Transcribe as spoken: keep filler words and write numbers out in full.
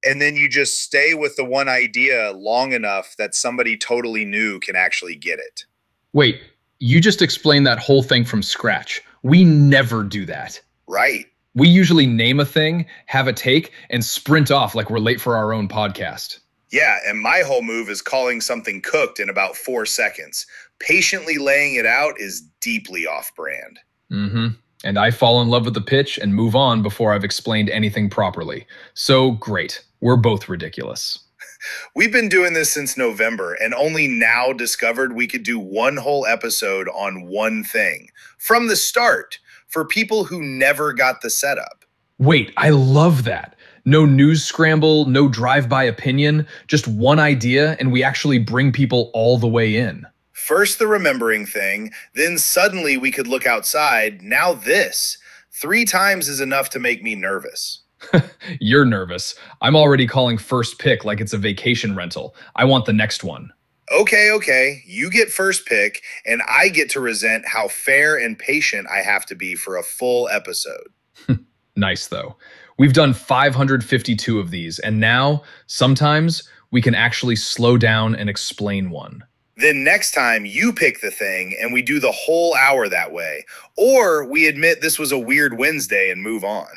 And then you just stay with the one idea long enough that somebody totally new can actually get it. Wait, you just explained that whole thing from scratch. We never do that. Right. We usually name a thing, have a take, and sprint off like we're late for our own podcast. Yeah, and my whole move is calling something cooked in about four seconds. Patiently laying it out is deeply off brand. Mm-hmm. And I fall in love with the pitch and move on before I've explained anything properly. So great. We're both ridiculous. We've been doing this since November and only now discovered we could do one whole episode on one thing from the start for people who never got the setup. Wait, I love that. No news scramble, no drive-by opinion, just one idea, and we actually bring people all the way in. First the remembering thing, then suddenly we could look outside, now this. Three times is enough to make me nervous. You're nervous. I'm already calling first pick like it's a vacation rental. I want the next one. Okay, okay, you get first pick, and I get to resent how fair and patient I have to be for a full episode. Nice, though. We've done five hundred fifty-two of these, and now, sometimes, we can actually slow down and explain one. Then next time you pick the thing and we do the whole hour that way. Or we admit this was a weird Wednesday and move on.